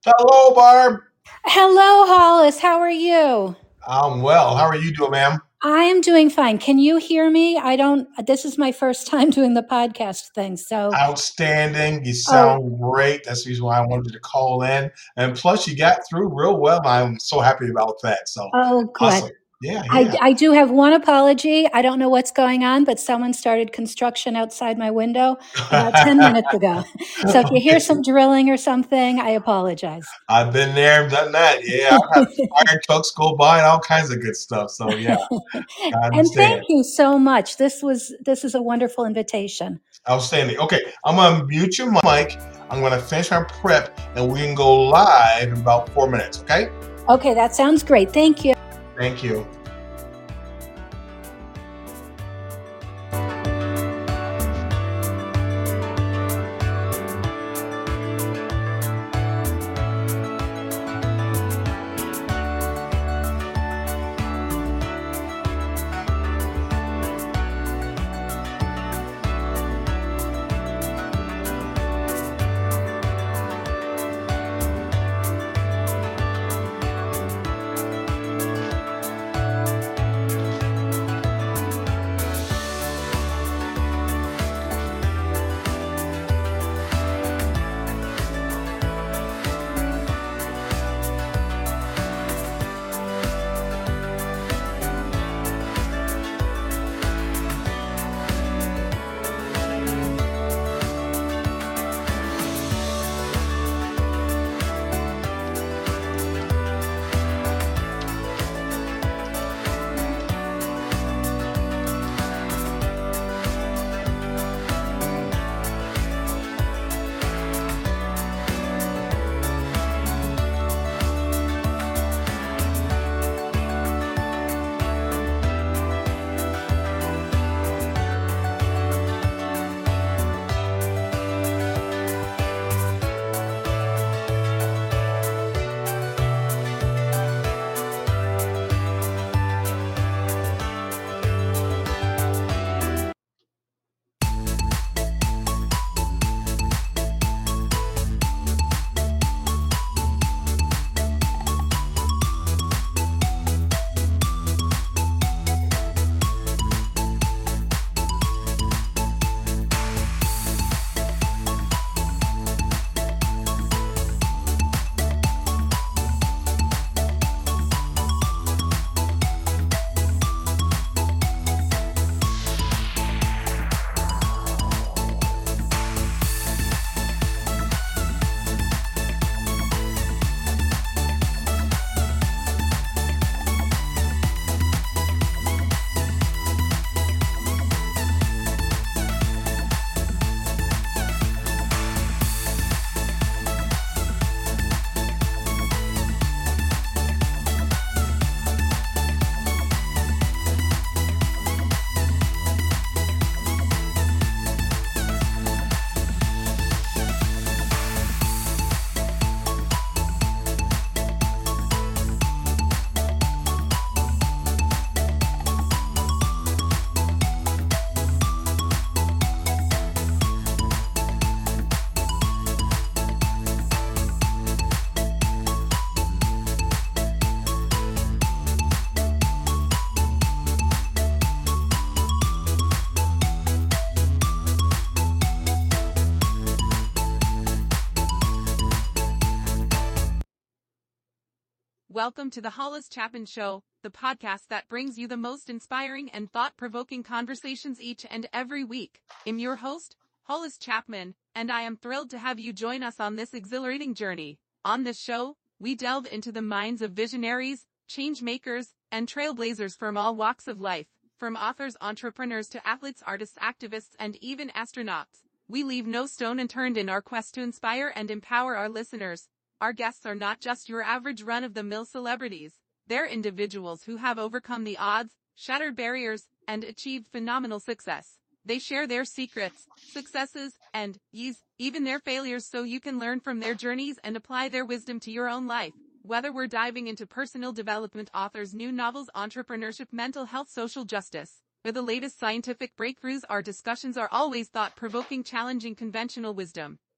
Hello, Barb. Hello, Hollis. How are you? I'm well. How are you doing, ma'am? I am doing fine. Can you hear me? This is my first time doing the podcast thing. Outstanding. You Oh, sound great. That's the reason why I wanted you to call in. And plus, you got through real well. I'm so happy about that. So oh, good. awesome. Yeah, I, yeah. I do have one apology. I don't know what's going on, but someone started construction outside my window about 10 minutes ago. So if you hear Okay. some drilling or something, I apologize. I've been there, done that. Yeah, I've had fire trucks go by and all kinds of good stuff. So yeah, I And thank understand. you so much. This is a wonderful invitation. Outstanding. Okay, I'm gonna mute your mic. I'm gonna finish my prep, and we can go live in about 4 minutes. Okay? Okay, that sounds great. Thank you. Thank you. Welcome to the Hollis Chapman Show, the podcast that brings you the most inspiring and thought-provoking conversations each and every week. I'm your host, Hollis Chapman, and I am thrilled to have you join us on this exhilarating journey. On this show, we delve into the minds of visionaries, change makers, and trailblazers from all walks of life, from authors, entrepreneurs to athletes, artists, activists, and even astronauts. We leave no stone unturned in our quest to inspire and empower our listeners. Our guests are not just your average run-of-the-mill celebrities. They're individuals who have overcome the odds, shattered barriers, and achieved phenomenal success. They share their secrets, successes, and, even their failures so you can learn from their journeys and apply their wisdom to your own life. Whether we're diving into personal development, authors, new novels, entrepreneurship, mental health, social justice, or the latest scientific breakthroughs, our discussions are always thought-provoking, challenging conventional wisdom.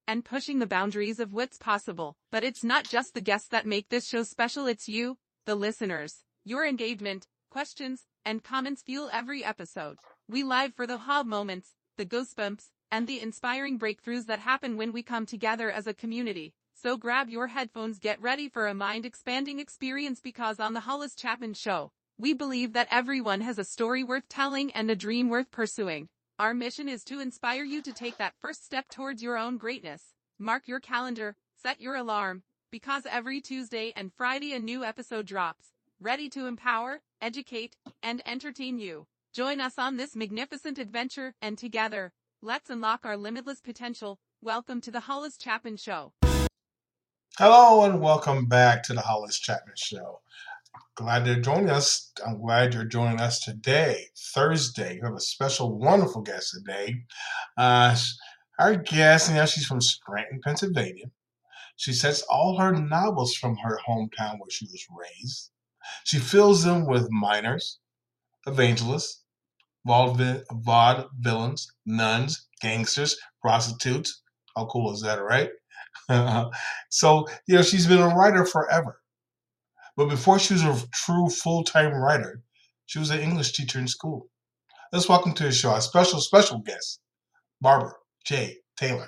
and pushing the boundaries of what's possible. But it's not just the guests that make this show special, it's you, the listeners. Your engagement, questions, and comments fuel every episode. We live for the aha moments, the goosebumps, and the inspiring breakthroughs that happen when we come together as a community. So grab your headphones, get ready for a mind-expanding experience, because on the Hollis Chapman Show, we believe that everyone has a story worth telling and a dream worth pursuing. Our mission is to inspire you to take that first step towards your own greatness. Mark your calendar, set your alarm, because every Tuesday and Friday a new episode drops, ready to empower, educate, and entertain you. Join us on this magnificent adventure, and together, let's unlock our limitless potential. Welcome to the Hollis Chapman Show. Hello and welcome back to the Hollis Chapman Show. Glad you're joining us. I'm glad you're joining us today, Thursday. We have a special, wonderful guest today. Our guest, she's from Scranton, Pennsylvania. She sets all her novels from her hometown where she was raised. She fills them with minors, evangelists, vaudevillains, nuns, gangsters, prostitutes. How cool is that, right? So, she's been a writer forever. But before she was a true full-time writer, she was an English teacher in school. Let's welcome to the show our special guest, Barbara J. Taylor.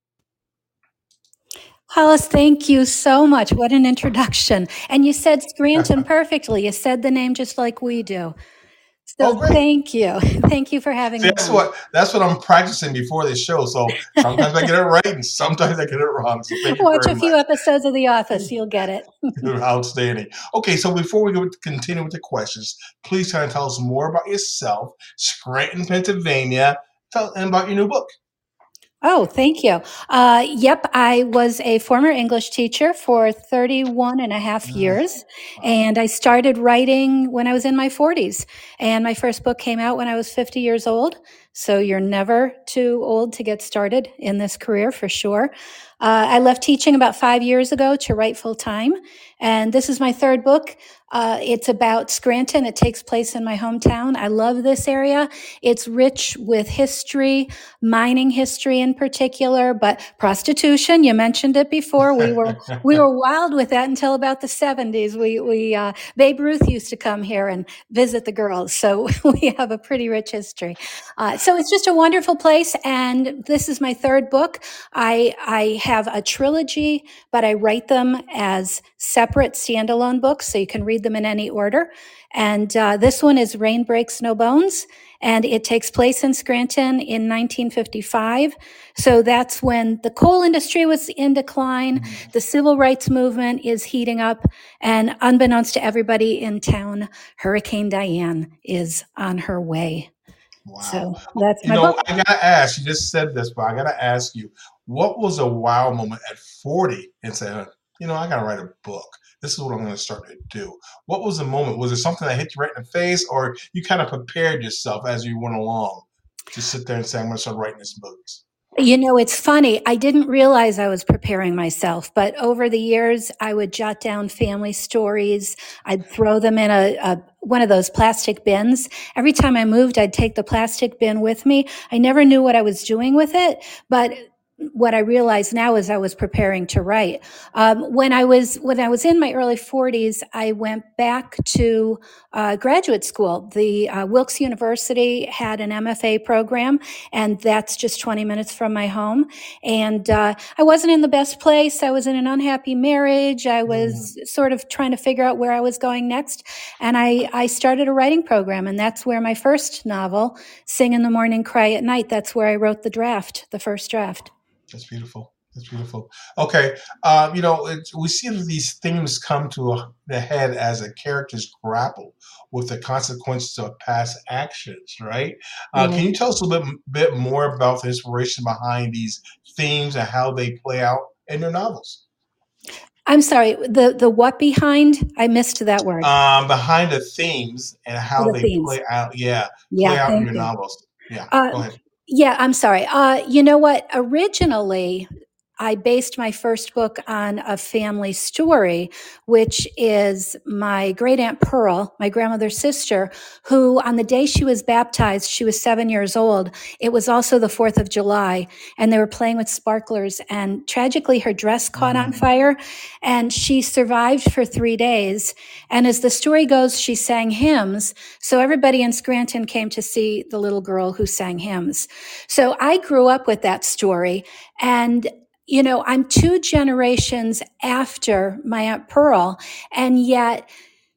Hollis, thank you so much. What an introduction. And you said Scranton perfectly. You said the name just like we do. So thank you. Thank you for having me. That's what I'm practicing before this show. So sometimes I get it right and sometimes I get it wrong. So thank you Watch a few episodes of The Office. You'll get it. Outstanding. Okay, so before we continue with the questions, please try and tell us more about yourself, Scranton, Pennsylvania, and about your new book. Oh, thank you. Yep, I was a former English teacher for 31 and a half years, and I started writing when I was in my 40s, and my first book came out when I was 50 years old, so you're never too old to get started in this career, for sure. I left teaching about 5 years ago to write full-time, and this is my third book. It's about Scranton. It takes place in my hometown. I love this area. It's rich with history, mining history in particular, but prostitution, you mentioned it before. We were wild with that until about the 70s. Babe Ruth used to come here and visit the girls. So we have a pretty rich history. So it's just a wonderful place. And this is my third book. I have a trilogy, but I write them as separate standalone books, so you can read them in any order. And this one is Rain Breaks No Bones, and it takes place in Scranton in 1955. So that's when the coal industry was in decline, the civil rights movement is heating up, and unbeknownst to everybody in town, Hurricane Diane is on her way. Wow. So that's my book. I gotta ask, you just said this, but I gotta ask you, what was a wow moment at 40 and saying, I gotta write a book. This is what I'm gonna start to do. What was the moment? Was it something that hit you right in the face, or you kind of prepared yourself as you went along to sit there and say, I'm gonna start writing this book? It's funny. I didn't realize I was preparing myself, but over the years, I would jot down family stories. I'd throw them in one of those plastic bins. Every time I moved, I'd take the plastic bin with me. I never knew what I was doing with it, but what I realize now is I was preparing to write. When I was in my early 40s, I went back to graduate school. The Wilkes University had an MFA program, and that's just 20 minutes from my home. And I wasn't in the best place. I was in an unhappy marriage. I was sort of trying to figure out where I was going next. And I started a writing program, and that's where my first novel, Sing in the Morning, Cry at Night, that's where I wrote the first draft. That's beautiful. That's beautiful. Okay. We see that these themes come to the head as the characters grapple with the consequences of past actions, right? Can you tell us a bit more about the inspiration behind these themes and how they play out in your novels? I'm sorry, the what behind? I missed that word. Behind the themes and how they play out. Play out in your novels. Yeah, go ahead. Yeah, I'm sorry. You know what? Originally, I based my first book on a family story, which is my great Aunt Pearl, my grandmother's sister, who on the day she was baptized, she was 7 years old. It was also the 4th of July, and they were playing with sparklers, and tragically her dress caught on fire, and she survived for 3 days. And as the story goes, she sang hymns. So everybody in Scranton came to see the little girl who sang hymns. So I grew up with that story. And, you know, I'm 2 generations after my Aunt Pearl, and yet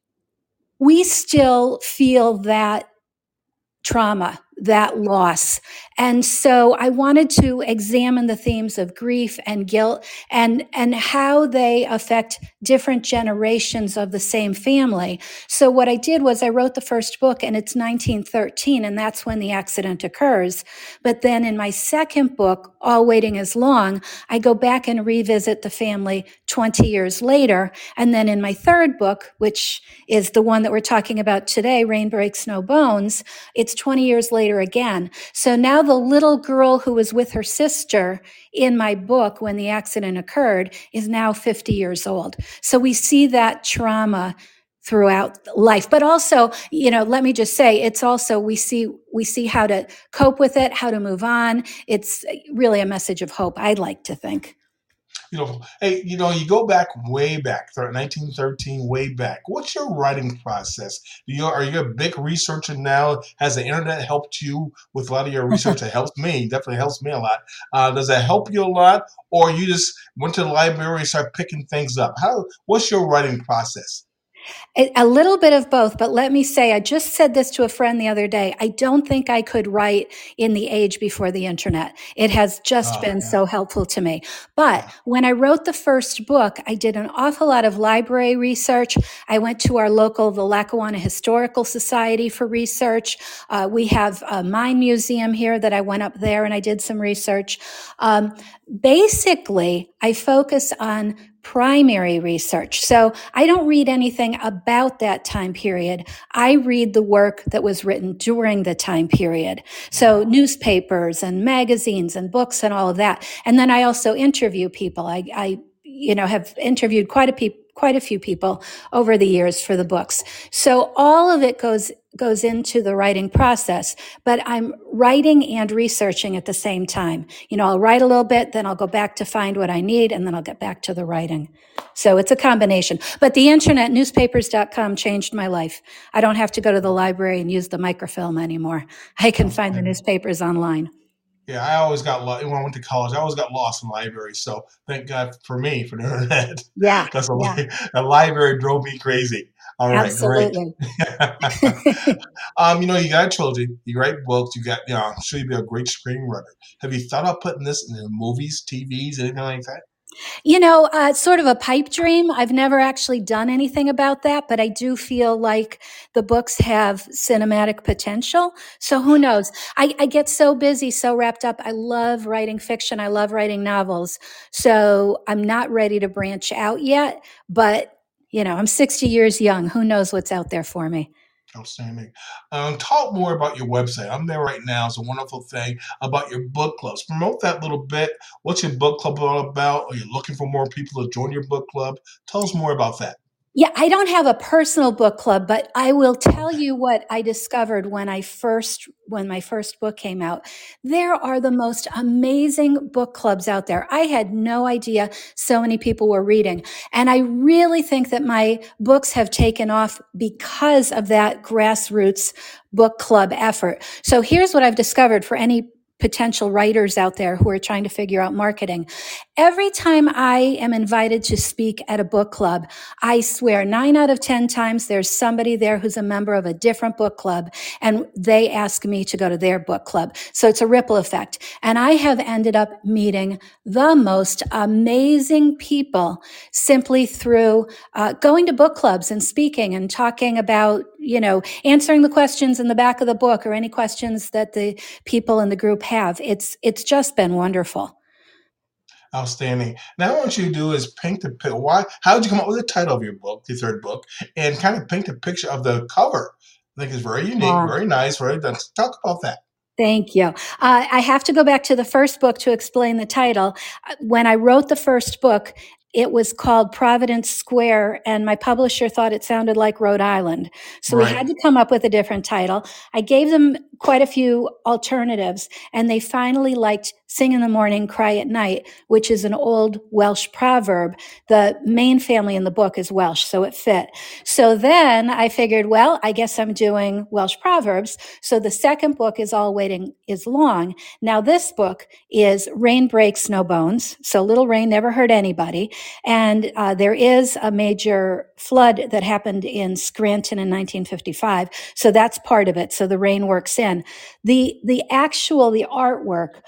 we still feel that trauma, that loss. And so I wanted to examine the themes of grief and guilt and how they affect different generations of the same family. So what I did was I wrote the first book, and it's 1913, and that's when the accident occurs. But then in my second book, All Waiting Is Long, I go back and revisit the family 20 years later. And then in my third book, which is the one that we're talking about today, Rain Breaks No Bones, it's 20 years later again. So now the little girl who was with her sister in my book when the accident occurred is now 50 years old. So we see that trauma throughout life. But also, you know, let me just say, it's also, we see how to cope with it, how to move on. It's really a message of hope, I'd like to think. Beautiful. Hey, you know, you go back way back, 1913, way back. What's your writing process? Are you a big researcher now? Has the internet helped you with a lot of your research? It helps me, definitely helps me a lot. Does that help you a lot? Or you just went to the library and started picking things up? What's your writing process? A little bit of both, but let me say, I just said this to a friend the other day. I don't think I could write in the age before the internet. It has just been so helpful to me. But when I wrote the first book, I did an awful lot of library research. I went to our local, the Lackawanna Historical Society for research. We have a mine museum here that I went up there and I did some research. Basically, I focus on primary research. So I don't read anything about that time period. I read the work that was written during the time period. So newspapers and magazines and books and all of that. And then I also interview people. I have interviewed quite a few people over the years for the books. So all of it goes into the writing process, but I'm writing and researching at the same time. You know, I'll write a little bit, then I'll go back to find what I need, and then I'll get back to the writing. So it's a combination. But the internet, newspapers.com, changed my life. I don't have to go to the library and use the microfilm anymore. I can find the newspapers online. Yeah, I always got lost. When I went to college, I always got lost in libraries. So thank God for me, for the internet. Yeah. Because the library drove me crazy. All right, Absolutely. great. You know, you got children, you write books, I'm sure you'd be a great screenwriter. Have you thought of putting this in the movies, TVs, anything like that? You know, it's sort of a pipe dream. I've never actually done anything about that, but I do feel like the books have cinematic potential. So who knows? I get so busy, so wrapped up. I love writing fiction. I love writing novels. So I'm not ready to branch out yet, but you know, I'm 60 years young. Who knows what's out there for me? Outstanding. Talk more about your website. I'm there right now. It's a wonderful thing about your book clubs. Promote that little bit. What's your book club all about? Are you looking for more people to join your book club? Tell us more about that. Yeah, I don't have a personal book club, but I will tell you what I discovered when my first book came out. There are the most amazing book clubs out there. I had no idea so many people were reading. And I really think that my books have taken off because of that grassroots book club effort. So here's what I've discovered for any potential writers out there who are trying to figure out marketing. Every time I am invited to speak at a book club, I swear 9 out of 10 times there's somebody there who's a member of a different book club, and they ask me to go to their book club. So it's a ripple effect. And I have ended up meeting the most amazing people simply through going to book clubs and speaking and talking about, you know, answering the questions in the back of the book or any questions that the people in the group have. It's just been wonderful. Outstanding. Now, what I want you to do is paint the picture. How did you come up with the title of your book, the third book, and kind of paint a picture of the cover? I think it's very unique, very nice, very done. Talk about that. Thank you. I have to go back to the first book to explain the title. When I wrote the first book, it was called Providence Square, and my publisher thought it sounded like Rhode Island. So we Right. had to come up with a different title. I gave them quite a few alternatives, and they finally liked Sing in the Morning, Cry at Night, which is an old Welsh proverb. The main family in the book is Welsh, so it fit. So then I figured, well, I guess I'm doing Welsh proverbs. So the second book is All Waiting is Long. Now this book is Rain Breaks No Bones. So Little Rain never hurt anybody. And there is a major flood that happened in Scranton in 1955. So that's part of it. So the rain works in. The artwork,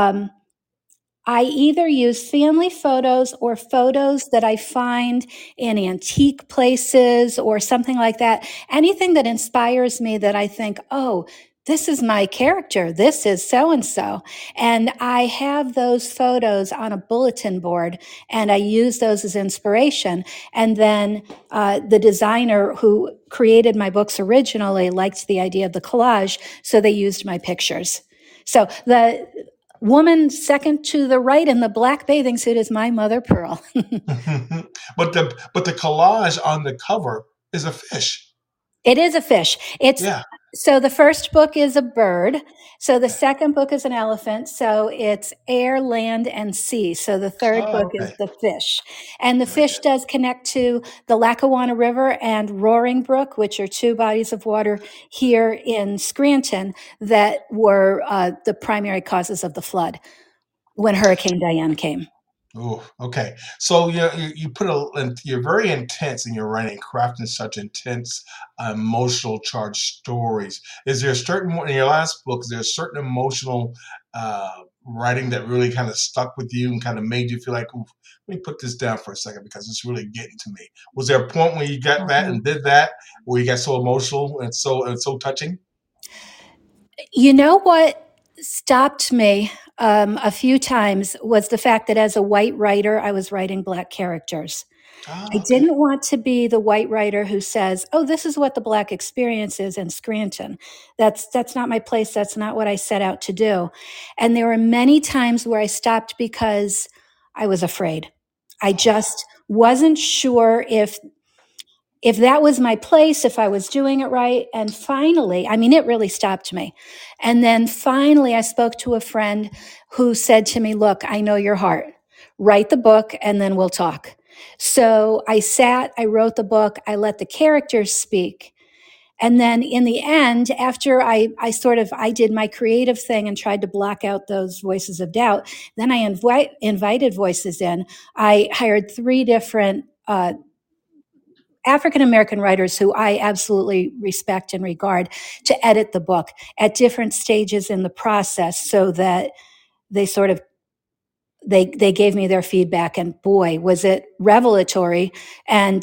I either use family photos or photos that I find in antique places or something like that. Anything that inspires me that I think, oh, this is my character. This is so and so. And I have those photos on a bulletin board and I use those as inspiration. And then the designer who created my books originally liked the idea of the collage, so they used my pictures. So the woman second to the right in the black bathing suit is my mother Pearl. But the collage on the cover is a fish. It is a fish. Yeah. So the first book is a bird. So the second book is an elephant. So it's air, land, and sea. So the third Oh, book okay. is the fish. And the Very fish good. does connect to the Lackawanna River and Roaring Brook, which are two bodies of water here in Scranton that were the primary causes of the flood when Hurricane Diane came. Oh, okay. So you put you're very intense in your writing, crafting such intense, emotional charged stories. Is there a certain in your last book? Is there a certain emotional writing that really kind of stuck with you and kind of made you feel like, ooh, let me put this down for a second because it's really getting to me? Was there a point where you got that and did that, where you got so emotional and so touching? You know what stopped me a few times was the fact that as a white writer, I was writing Black characters. I Ah, okay. didn't want to be the white writer who says, "Oh, this is what the Black experience is in Scranton." That's not my place. That's not what I set out to do. And there were many times where I stopped because I was afraid. I just wasn't sure if that was my place, if I was doing it right. And finally, I mean, it really stopped me. And then finally, I spoke to a friend who said to me, "Look, I know your heart. Write the book and then we'll talk." So I sat, I wrote the book, I let the characters speak. And then in the end, after I did my creative thing and tried to block out those voices of doubt, then I invited voices in. I hired three different African American writers who I absolutely respect and regard to edit the book at different stages in the process so that they sort of they gave me their feedback, and boy was it revelatory, and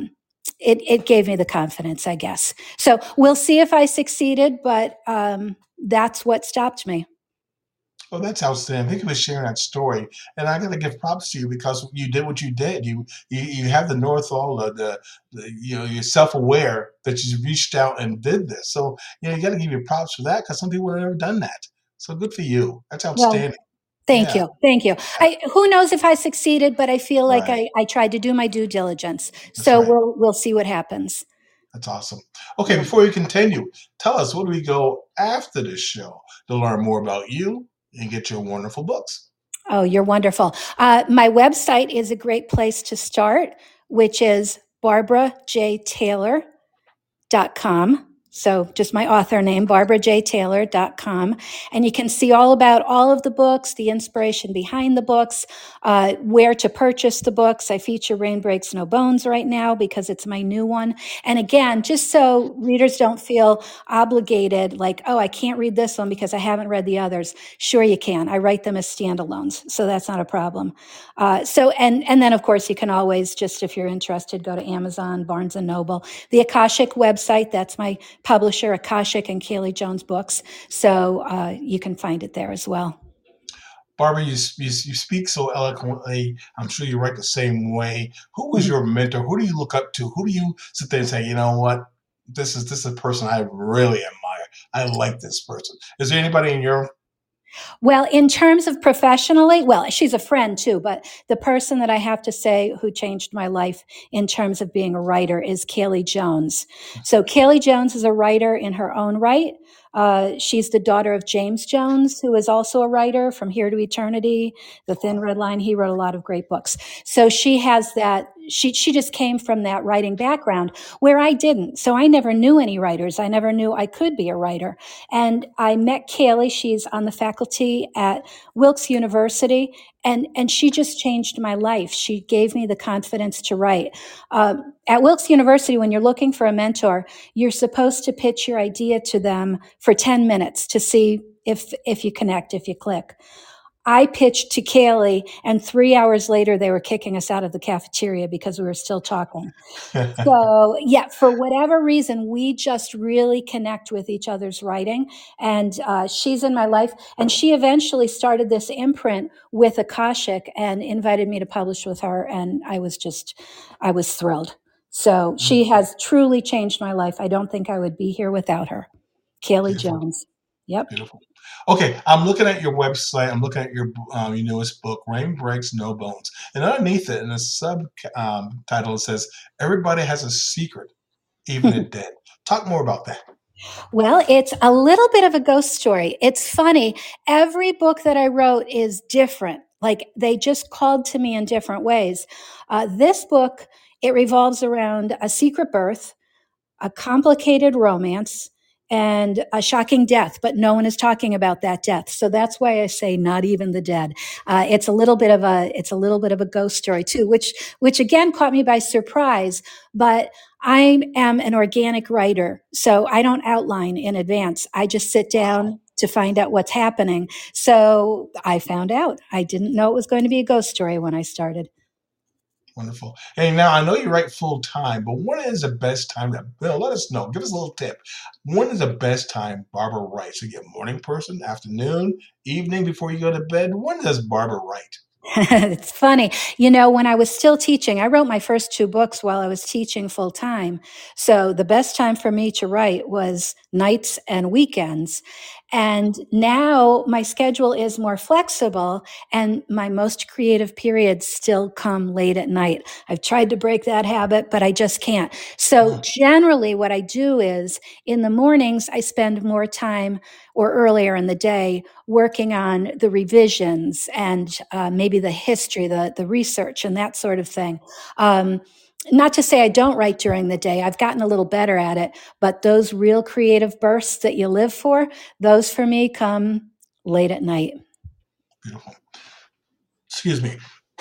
it gave me the confidence, I guess. So we'll see if I succeeded, but that's what stopped me. Oh, that's outstanding. Thank you for sharing that story. And I got to give props to you because you did what you did. You have the Northall, you're self aware that you reached out and did this. So you got to give you props for that because some people have never done that. So good for you. That's Well, outstanding. thank Yeah, you. Thank you. yeah, Who knows if I succeeded, but I feel like right. I tried to do my due diligence. That's So right. we'll see what happens. That's awesome. Okay, Yeah. before we continue, tell us where do we go after this show to learn more about you and get your wonderful books? Oh, you're wonderful. My website is a great place to start, which is barbarajtaylor.com. So just my author name, barbarajtaylor.com. And you can see all about all of the books, the inspiration behind the books, where to purchase the books. I feature Rain Breaks No Bones right now because it's my new one. And again, just so readers don't feel obligated, like, oh, I can't read this one because I haven't read the others. Sure you can. I write them as standalones, so that's not a problem. And then of course you can always just, if you're interested, go to Amazon, Barnes and Noble, the Akashic website. That's my publisher, Akashic and Kaylee Jones Books. So you can find it there as well. Barbara, you speak so eloquently. I'm sure you write the same way. Who was your mentor? Who do you look up to? Who do you sit there and say, you know what, this is a person I really admire? I like this person. Is there anybody in your Well, in terms of professionally, well, she's a friend too, but the person that I have to say who changed my life in terms of being a writer is Kaylee Jones. So Kaylee Jones is a writer in her own right. She's the daughter of James Jones, who is also a writer from Here to Eternity, The Thin Red Line. He wrote a lot of great books. So she has that. She just came from that writing background where I didn't. So I never knew any writers. I never knew I could be a writer. And I met Kaylee. She's on the faculty at Wilkes University, and she just changed my life. She gave me the confidence to write. At Wilkes University, when you're looking for a mentor, you're supposed to pitch your idea to them for 10 minutes to see if you connect, if you click. I pitched to Kaylee, and 3 hours later, they were kicking us out of the cafeteria because we were still talking. So, yeah, for whatever reason, we just really connect with each other's writing. And she's in my life. And she eventually started this imprint with Akashic and invited me to publish with her. And I was thrilled. So she has truly changed my life. I don't think I would be here without her. Kaylee Beautiful. Jones. Yep. Beautiful. Okay, I'm looking at your website. I'm looking at your newest book, Rain Breaks No Bones. And underneath it, in a subtitle, it says, Everybody Has a Secret, Even the Dead. Talk more about that. Well, it's a little bit of a ghost story. It's funny. Every book that I wrote is different. Like they just called to me in different ways. This book, it revolves around a secret birth, a complicated romance, and a shocking death, but no one is talking about that death. So that's why I say not even the dead. It's a little bit of a ghost story too, which again caught me by surprise. But I am an organic writer, so I don't outline in advance. I just sit down to find out what's happening. So I found out. I didn't know it was going to be a ghost story when I started. Wonderful. Hey, now I know you write full time, but when is the best time to let us know? Give us a little tip. When is the best time Barbara writes? Are you a morning person, afternoon, evening before you go to bed? When does Barbara write? It's funny. When I was still teaching, I wrote my first two books while I was teaching full time. So the best time for me to write was nights and weekends. And now my schedule is more flexible and my most creative periods still come late at night. I've tried to break that habit, but I just can't. So generally what I do is in the mornings, I spend more time or earlier in the day working on the revisions and maybe the history, the research and that sort of thing. Not to say I don't write during the day. I've gotten a little better at it, but those real creative bursts that you live for, those for me come late at night. Beautiful. Excuse me.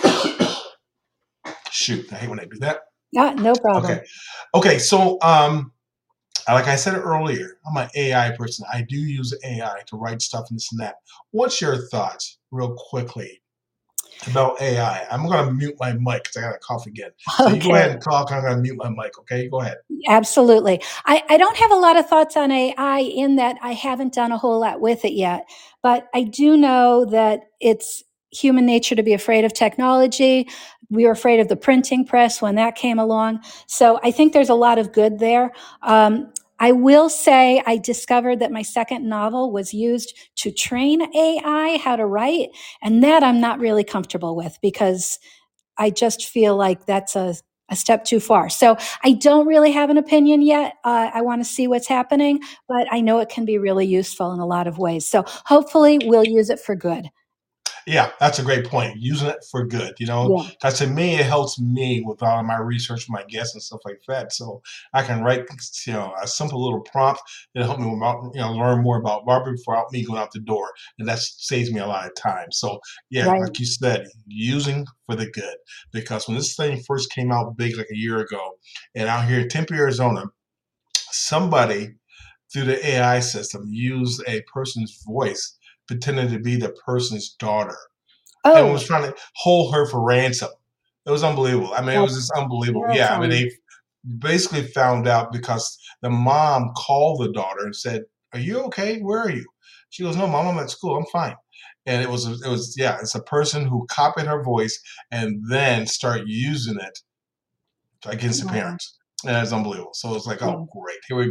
Shoot, I hate when I do that. No problem. Okay. So, like I said earlier, I'm an AI person. I do use AI to write stuff and this and that. What's your thoughts, real quickly, about AI? I'm going to mute my mic because I got a cough again. So you go ahead and talk. I'm going to mute my mic. Okay, go ahead. Absolutely. I don't have a lot of thoughts on AI in that I haven't done a whole lot with it yet, but I do know that it's human nature to be afraid of technology. We were afraid of the printing press when that came along. So I think there's a lot of good there. I will say I discovered that my second novel was used to train AI how to write, and that I'm not really comfortable with because I just feel like that's a step too far. So I don't really have an opinion yet. I want to see what's happening, but I know it can be really useful in a lot of ways. So hopefully we'll use it for good. Yeah, that's a great point. Using it for good, because to me, it helps me with all of my research, my guests and stuff like that. So I can write, a simple little prompt that help me learn more about Barbara without me going out the door. And that saves me a lot of time. So yeah, Right. like you said, using for the good, because when this thing first came out big, like a year ago, and out here in Tempe, Arizona, somebody through the AI system used a person's voice pretending to be the person's daughter and was trying to hold her for ransom. It was unbelievable. I mean, it was just unbelievable. Yeah, I mean, they basically found out because the mom called the daughter and said, "Are you okay? Where are you?" She goes, "No, mom, I'm at school. I'm fine." And it's a person who copied her voice and then start using it against the parents. And it's unbelievable. So it's like, oh, great, here we go.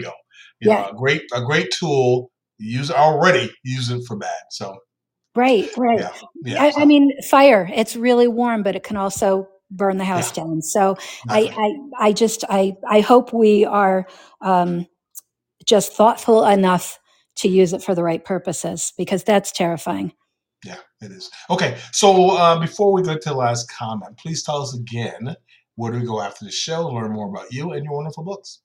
Yeah. A great tool. Use it already. Use it for bad. So Right. yeah, yeah, I so mean, fire, it's really warm, but it can also burn the yeah, house down. So exactly. I hope we are just thoughtful enough to use it for the right purposes, because that's terrifying. Yeah, it is. Okay, so before we go to the last comment, please tell us again where do we go after the show, learn more about you and your wonderful books.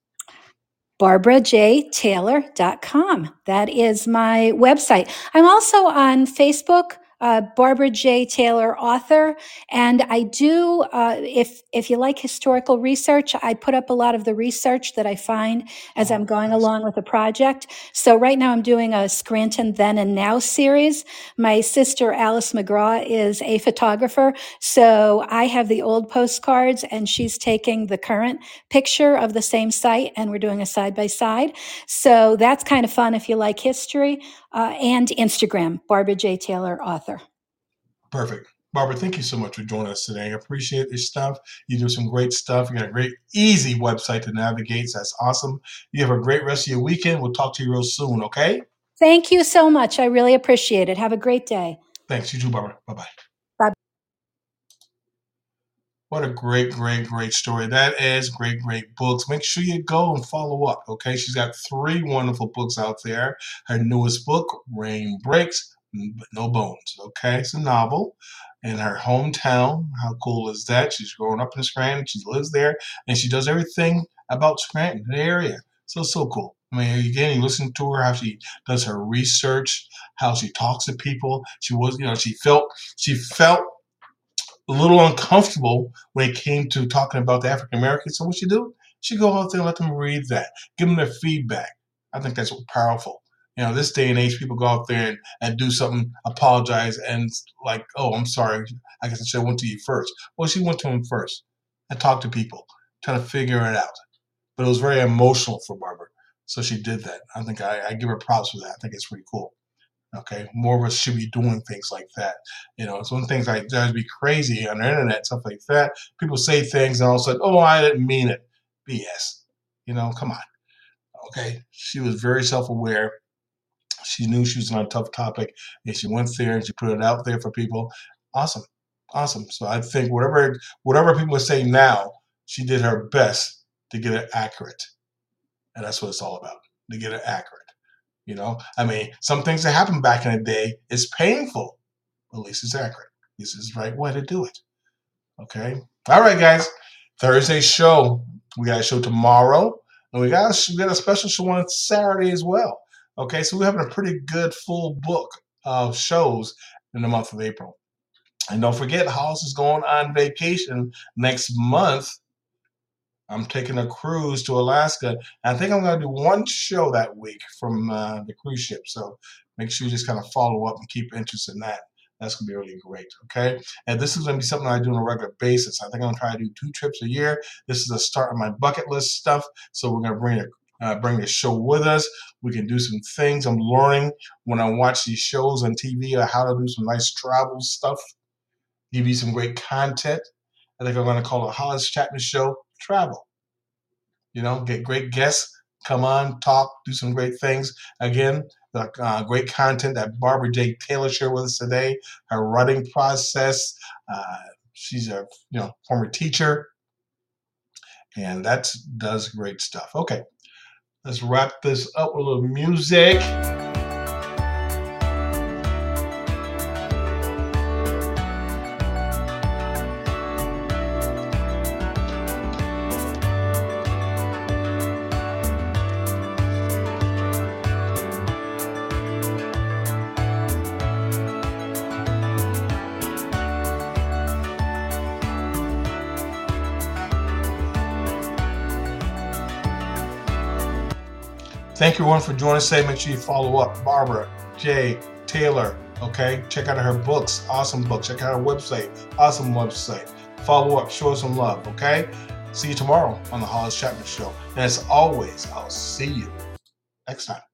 BarbaraJTaylor.com. That is my website. I'm also on Facebook, Barbara J. Taylor author. And I do, if you like historical research, I put up a lot of the research that I find as I'm going Nice. along with the project. So right now I'm doing a Scranton Then and Now series. My sister Alice McGraw is a photographer. So I have the old postcards and she's taking the current picture of the same site, and we're doing a side by side. So that's kind of fun if you like history. And Instagram, Barbara J. Taylor, author. Perfect. Barbara, thank you so much for joining us today. I appreciate your stuff. You do some great stuff. You got a great, easy website to navigate. So that's awesome. You have a great rest of your weekend. We'll talk to you real soon, okay? Thank you so much. I really appreciate it. Have a great day. Thanks. You too, Barbara. Bye-bye. Bye. What a great, great, great story. That is great, great books. Make sure you go and follow up, okay? She's got 3 wonderful books out there. Her newest book, Rain Breaks, but No Bones, okay? It's a novel in her hometown. How cool is that? She's growing up in Scranton. She lives there, and she does everything about Scranton, the area. So cool. I mean, again, you listen to her, how she does her research, how she talks to people. She was, she felt a little uncomfortable when it came to talking about the African Americans. So what she do? She go out there and let them read that, give them their feedback. I think that's powerful. This day and age, people go out there and do something, apologize, and like, oh, I'm sorry. I guess I should have went to you first. Well, she went to him first and talked to people, trying to figure it out. But it was very emotional for Barbara. So she did that. I think I give her props for that. I think it's pretty cool. Okay, more of us should be doing things like that. It's one things like drives me crazy on the internet, stuff like that. People say things and all of a sudden, oh, I didn't mean it. BS. Come on. Okay, she was very self-aware. She knew she was on a tough topic, and she went there and she put it out there for people. Awesome, awesome. So I think whatever people are saying now, she did her best to get it accurate, and that's what it's all about, to get it accurate. Some things that happened back in the day is painful. At least it's accurate. This is the right way to do it. Okay. All right, guys. Thursday show. We got a show tomorrow, and we got a special show on Saturday as well. Okay, so we're having a pretty good full book of shows in the month of April. And don't forget, Hollis is going on vacation next month. I'm taking a cruise to Alaska. And I think I'm going to do one show that week from the cruise ship. So make sure you just kind of follow up and keep interest in that. That's going to be really great, okay? And this is going to be something I do on a regular basis. I think I'm going to try to do 2 trips a year. This is the start of my bucket list stuff. So we're going to bring the show with us. We can do some things. I'm learning when I watch these shows on TV how to do some nice travel stuff, give you some great content. I think I'm going to call it Hollis Chapman Show Travel. Get great guests, come on, talk, do some great things. Again, the great content that Barbara J. Taylor shared with us today, her writing process. She's a former teacher, and that does great stuff. Okay, let's wrap this up with a little music. Thank you, everyone, for joining us today. Make sure you follow up Barbara J. Taylor. Okay, check out her books, awesome books. Check out her website, awesome website. Follow up, show her some love. Okay, see you tomorrow on the Hollis Chapman Show. And as always, I'll see you next time.